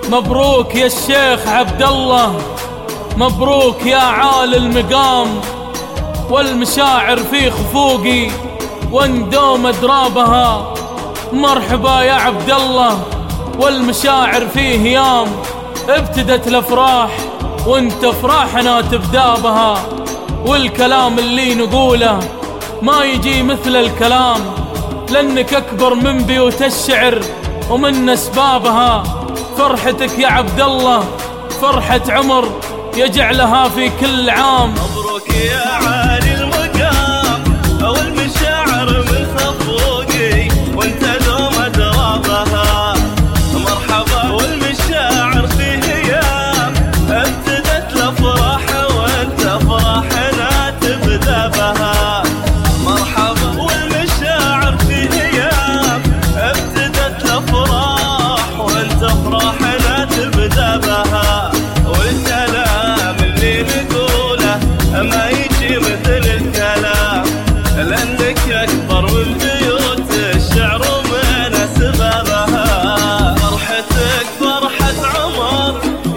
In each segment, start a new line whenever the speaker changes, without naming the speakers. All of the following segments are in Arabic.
مبروك يا الشيخ عبد الله، مبروك يا عالي المقام، والمشاعر في خفوقي واندوم أدرابها. مرحبا يا عبد الله، والمشاعر في هيام، ابتدت الأفراح وانت افراحنا تبدا بها. والكلام اللي نقوله ما يجي مثل الكلام، لأنك أكبر من بيوت الشعر ومن أسبابها. فرحتك يا عبد الله فرحة عمر يجعلها في كل عام.
مبروك يا عالي المقام، والمشاعر من خفوقي وانت دوم أدرابها. مرحبا والمشاعر في هيام، ابتدت الأفراح وانت فرحنا تبدا بها. مرحبا والمشاعر في هيام، ابتدت الأفراح وانت فرحنا تبدا بها. والكلام اللي نقوله ما يجي مثل الكلام، لأنك أكبر من بيوت الشعر ومن أسبابها. فرحتك فرحة عمر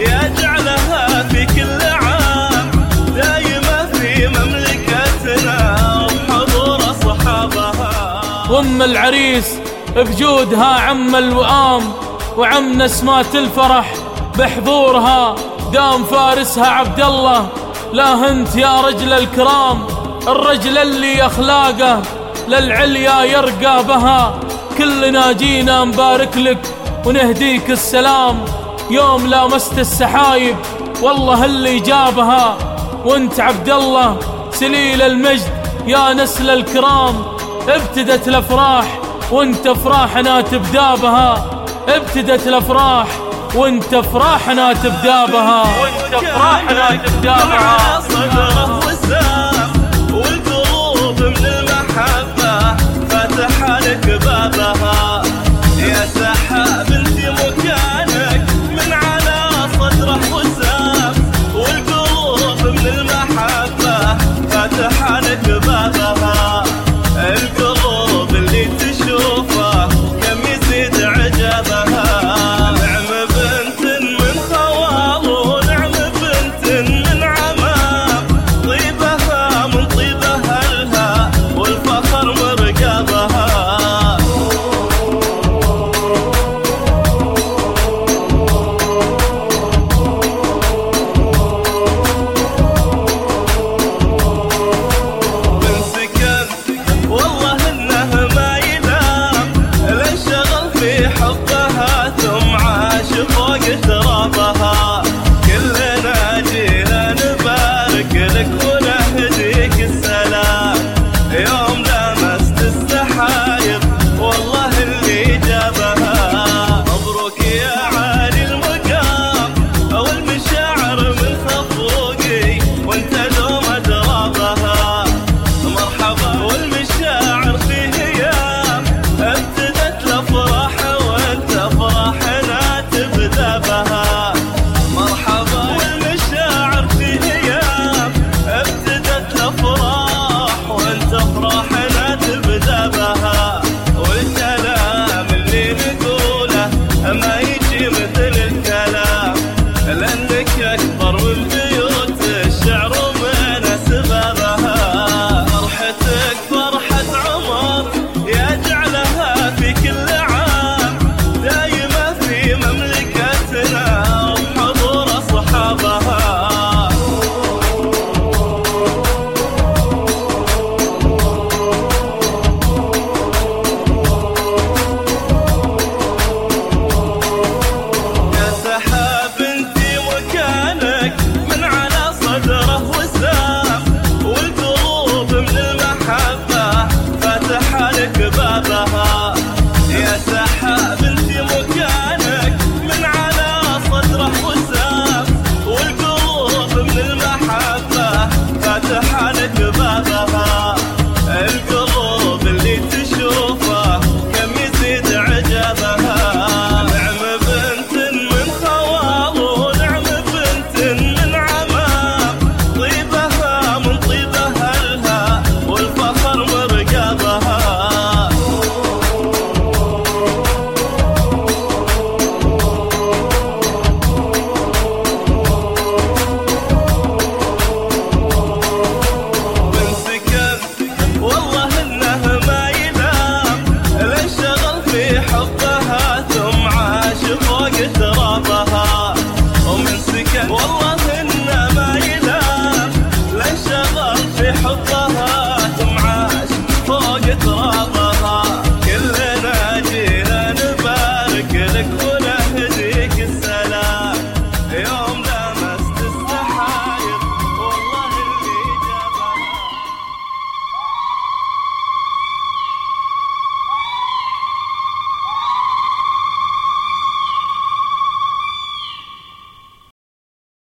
يجعلها في كل عام، دايمة في مملكتنا وبحضور أصحابها.
وأم العريس بجودها عم الوئام، وعم نسمات الفرح بحضورها. دام فارسها عبد الله، لا انت يا رجل الكرام، الرجل اللي أخلاقه للعليا يرقى بها. كلنا جينا نبارك لك ونهديك السلام، يوم لامست السحايب والله اللي جابها. وانت عبد الله سليل المجد يا نسل الكرام، ابتدت الأفراح وانت افراحنا تبدا بها. ابتدت الأفراح وانت افراحنا تبدا بها. وانت افراحنا تبدا بها.
صدره وسام والقلوب من المحبة فتح لك بابها. يا